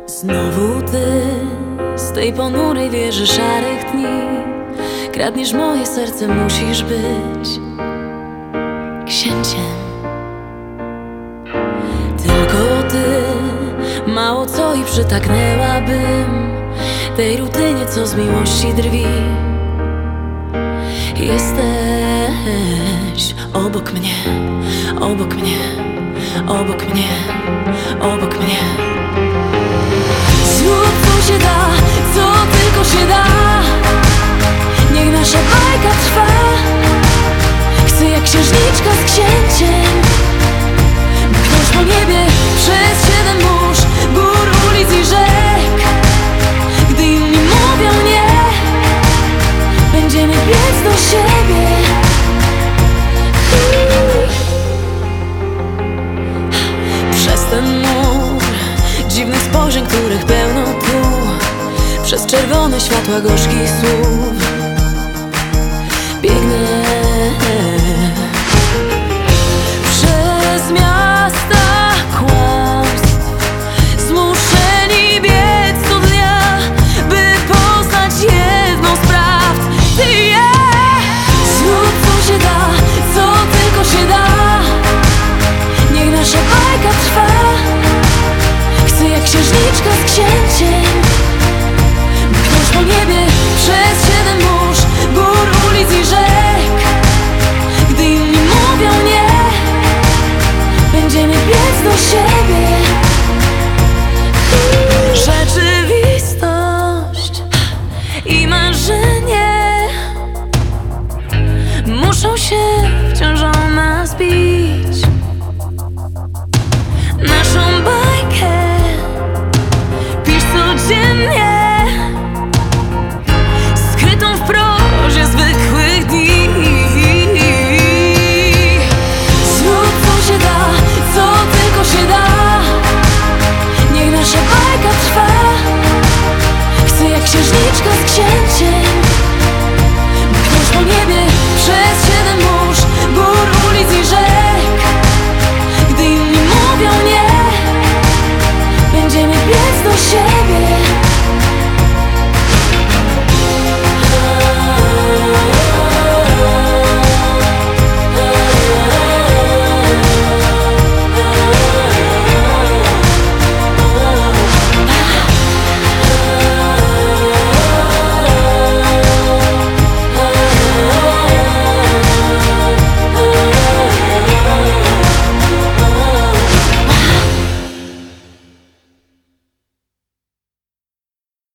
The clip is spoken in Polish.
Znowu ty z tej ponurej wieży szarych dni kradniesz moje serce, musisz być księciem. Tylko ty, mało co i przytaknęłabym tej rutynie, co z miłości drwi. Jesteś obok mnie, obok mnie, obok mnie, obok mnie. Zrób co się da, co tylko się da. Niech nasza bajka trwa. Chcę jak księżniczka z księciem mknąć po niebie przez 7 mórz, gór, ulic i rzek. Gdy inni mówią nie, będziemy biec do siebie. Przez ten mur dziwnych spojrzeń, których pełno tu, przez czerwone światła gorzkich słów biegnę przez miasta kłamstw, zmuszeni biec co dnia, by poznać jedną z prawd. Ty i ja. Zrób co się da, co tylko się da. Niech nasza bajka trwa. Chcę jak księżniczka z księciem mknąć po niebie przez 7 mórz, gór, ulic i rzek. Gdy inni mówią nie, będziemy biec do siebie.